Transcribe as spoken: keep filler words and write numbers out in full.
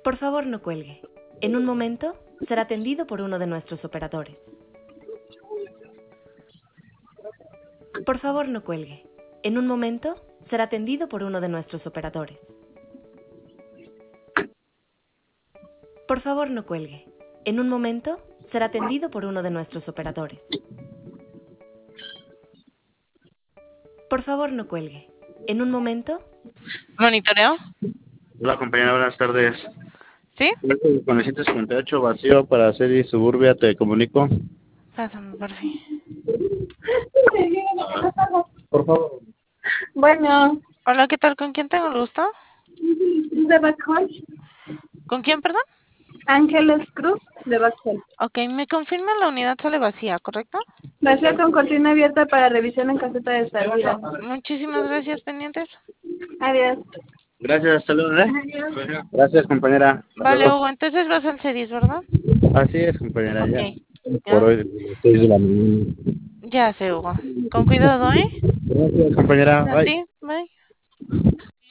Por favor, no cuelgue. En un momento será atendido por uno de nuestros operadores. Por favor, no cuelgue. En un momento será atendido por uno de nuestros operadores. Por favor, no cuelgue. En un momento será atendido por uno de nuestros operadores. Por favor, no cuelgue. En un momento... ¿Monitoreo? Hola compañera, buenas tardes. ¿Sí? Con el ciento cincuenta y ocho vacío para hacer y Suburbia, te comunico. Pásame, por fin. Por favor. Bueno, Hola, ¿qué tal? ¿Con quién tengo el gusto? de Bacol, ¿Con quién, perdón? Ángeles Cruz, de Bacol. Ok, me confirma la unidad sale vacía, ¿correcto? Vacía con cortina abierta para revisión en caseta de salida. Muchísimas gracias, pendientes. Adiós. Gracias, hasta luego, ¿eh? Adiós. Gracias compañera. Hasta Vale, luego. Hugo, entonces vas al CEDIS, ¿verdad? Así es compañera, ya. Ok. Por Ya, hoy, seis de la mañana. ya sé, Hugo. Con cuidado, ¿eh? Gracias compañera, A bye. ti.